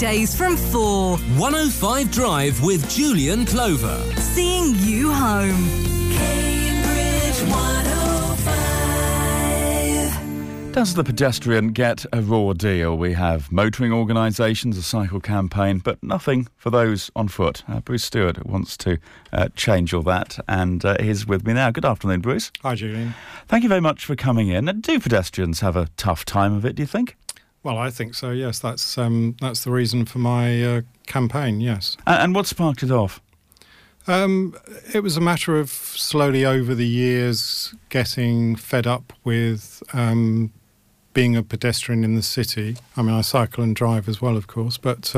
weekdays from 4. 105 Drive with Julian Clover. Seeing you home. Cambridge 105. Does the pedestrian get a raw deal? We have motoring organisations, a cycle campaign, but nothing for those on foot. Bruce Stewart wants to change all that, and he's with me now. Good afternoon, Bruce. Hi, Julian. Thank you very much for coming in. Do pedestrians have a tough time of it, do you think? Well, I think so, yes. That's the reason for my campaign, yes. And what sparked it off? It was a matter of slowly over the years getting fed up with being a pedestrian in the city. I mean, I cycle and drive as well, of course, but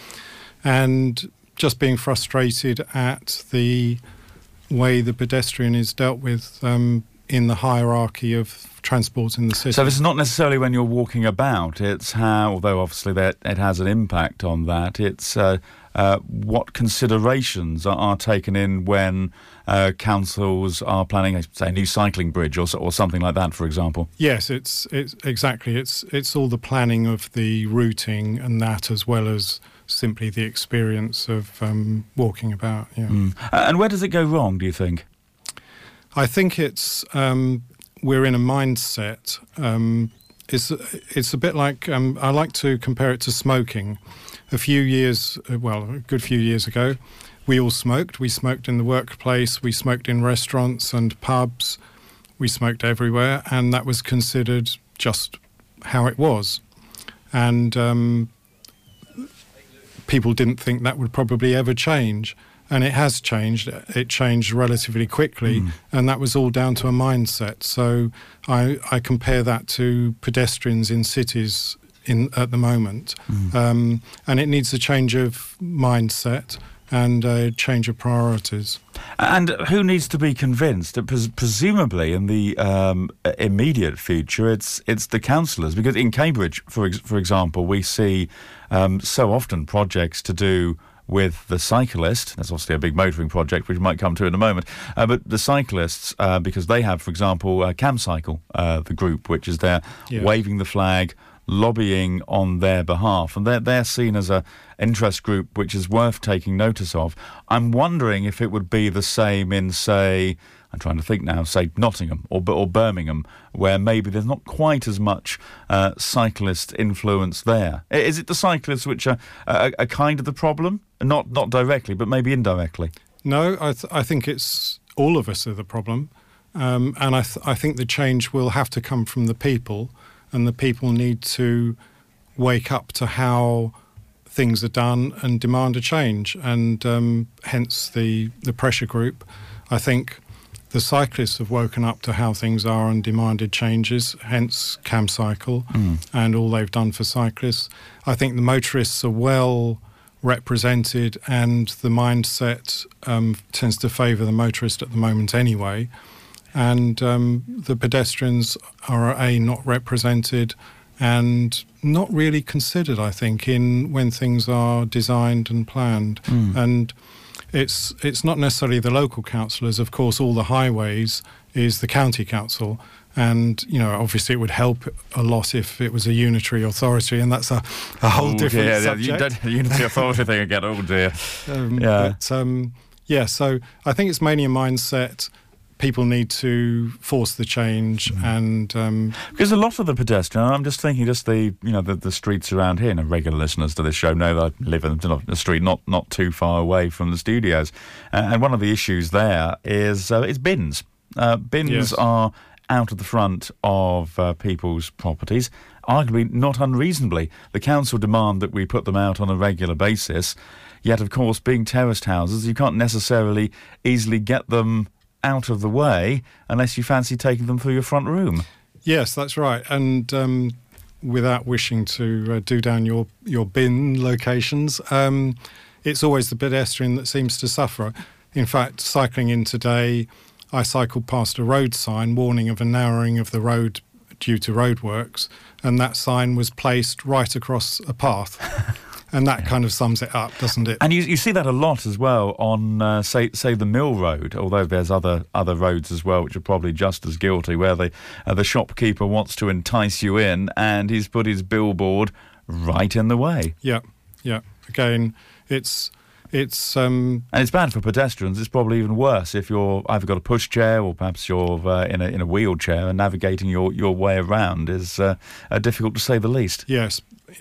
and just being frustrated at the way the pedestrian is dealt with in the hierarchy of transport in the city. So this is not necessarily when you're walking about, it's how, although obviously it has an impact on that, it's what considerations are taken in when councils are planning, say, a new cycling bridge or something like that, for example. Yes, it's exactly. It's all the planning of the routing and that, as well as simply the experience of walking about. Yeah. And where does it go wrong, do you think? I think it's we're in a mindset. It's a bit like I like to compare it to smoking. A good few years ago, we all smoked. We smoked in the workplace, we smoked in restaurants and pubs, we smoked everywhere, and that was considered just how it was. And people didn't think that would probably ever change. And it has changed. It changed relatively quickly, and that was all down to a mindset. So I compare that to pedestrians in cities at the moment. And it needs a change of mindset and a change of priorities. And who needs to be convinced? Presumably in the immediate future, it's the councillors. Because in Cambridge, for example, we see so often projects to do with the cyclist. That's obviously a big motoring project, which we might come to in a moment. But the cyclists, because they have, for example, CamCycle, the group, which is there waving the flag, lobbying on their behalf. And they're seen as a interest group which is worth taking notice of. I'm wondering if it would be the same in, say, I'm trying to think now, say Nottingham or Birmingham, where maybe there's not quite as much cyclist influence there. Is it the cyclists which are kind of the problem? Not directly, but maybe indirectly. No, I think it's all of us are the problem. And I think the change will have to come from the people, and the people need to wake up to how things are done and demand a change. And hence the pressure group. I think the cyclists have woken up to how things are and demanded changes, hence CamCycle and all they've done for cyclists. I think the motorists are well represented, and the mindset tends to favour the motorist at the moment anyway. And the pedestrians are not represented and not really considered, I think, in when things are designed and planned. And it's not necessarily the local councillors. Of course, all the highways is the county council. And, obviously it would help a lot if it was a unitary authority, and that's a whole different subject. The unitary authority thing again, oh dear. So I think it's mainly a mindset. People need to force the change, and because a lot of the pedestrian, I'm just thinking, the streets around here. And regular listeners to this show know that I live in a street not too far away from the studios, and one of the issues there is bins. Bins are out at the front of people's properties, arguably not unreasonably. The council demand that we put them out on a regular basis, yet of course being terraced houses, you can't necessarily easily get them out of the way unless you fancy taking them through your front room. Yes, that's right. And without wishing to do down your bin locations, it's always the pedestrian that seems to suffer. In fact, cycling in today, I cycled past a road sign warning of a narrowing of the road due to roadworks, and that sign was placed right across a path. And that kind of sums it up, doesn't it? And you see that a lot as well on, say the Mill Road, although there's other roads as well which are probably just as guilty, where the shopkeeper wants to entice you in and he's put his billboard right in the way. Yeah. Yeah. Again, it's And it's bad for pedestrians. It's probably even worse if you're either got a pushchair or perhaps you're in a wheelchair, and navigating your way around is difficult to say the least. yes.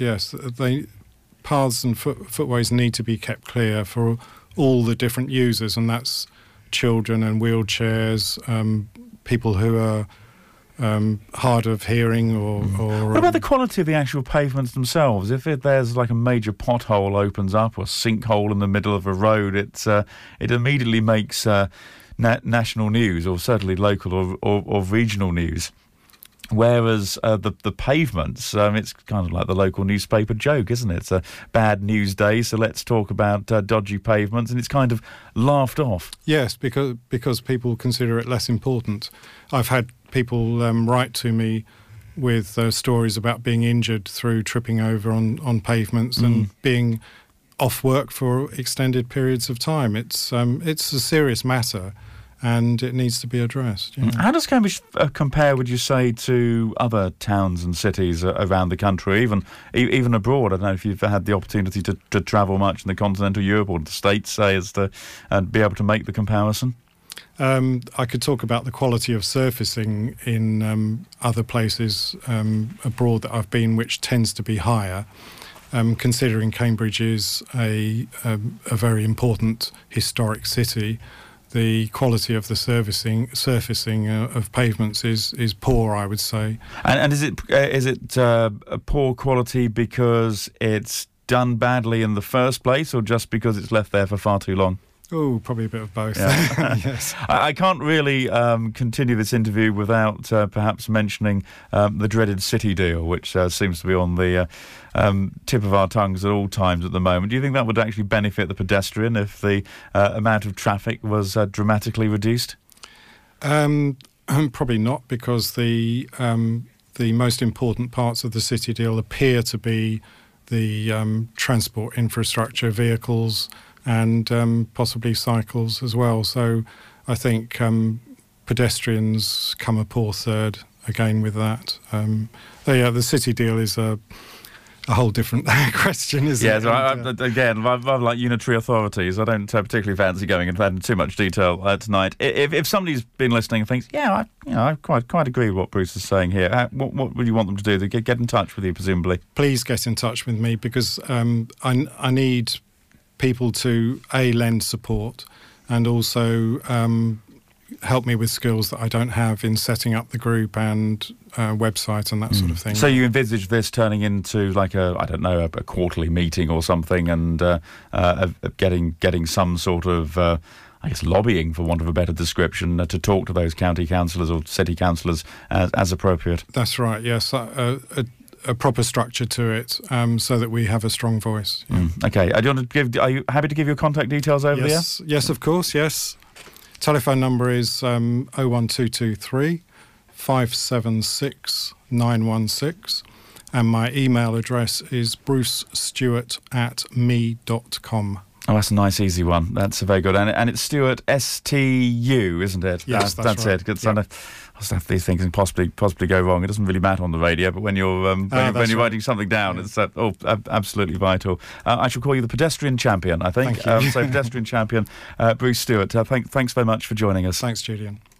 Paths and footways need to be kept clear for all the different users, and that's children and wheelchairs, people who are hard of hearing or What about the quality of the actual pavements themselves? If there's like a major pothole opens up or a sinkhole in the middle of a road, it immediately makes national news, or certainly local or regional news. Whereas the pavements, it's kind of like the local newspaper joke, isn't it? It's a bad news day, so let's talk about dodgy pavements, and it's kind of laughed off. Yes, because people consider it less important. I've had people write to me with stories about being injured through tripping over on pavements and being off work for extended periods of time. It's a serious matter, and it needs to be addressed. Yeah. How does Cambridge compare, would you say, to other towns and cities around the country, even abroad? I don't know if you've had the opportunity to travel much in the continental Europe or the States, say, and be able to make the comparison. I could talk about the quality of surfacing in other places abroad that I've been, which tends to be higher. Considering Cambridge is a very important historic city, the quality of the surfacing of pavements is poor, I would say. And is it a poor quality because it's done badly in the first place, or just because it's left there for far too long? Oh, probably a bit of both. Yeah. Yes. I can't really continue this interview without perhaps mentioning the dreaded City deal, which seems to be on the tip of our tongues at all times at the moment. Do you think that would actually benefit the pedestrian if the amount of traffic was dramatically reduced? Probably not, because the most important parts of the City deal appear to be the transport infrastructure, vehicles, and possibly cycles as well. So I think pedestrians come a poor third again with that. The City deal is a whole different question, isn't it? Yes, again, I'm like unitary authorities. I don't particularly fancy going into too much detail tonight. If somebody's been listening and thinks, I quite agree with what Bruce is saying here, what would you want them to do? They get in touch with you, presumably. Please get in touch with me, because I need people to lend support and also help me with skills that I don't have in setting up the group and website and that sort of thing. So you envisage this turning into like a quarterly meeting or something, and getting some sort of lobbying, for want of a better description, to talk to those county councillors or city councillors as appropriate. That's right. Yes. A proper structure to it, so that we have a strong voice. Yeah. Okay. Are you happy to give your contact details over there? Yes, of course, yes. Telephone number is 01223 576 916, and my email address is brucestewart@me.com. Oh, that's a nice, easy one. That's a very good. And it's Stewart, S-T-U, isn't it? Yes, that's right. It. Yep. These things can possibly go wrong. It doesn't really matter on the radio, but when you're writing something down, it's absolutely vital. I shall call you the pedestrian champion, I think. Thank you. So pedestrian champion, Bruce Stewart. Thanks very much for joining us. Thanks, Julian.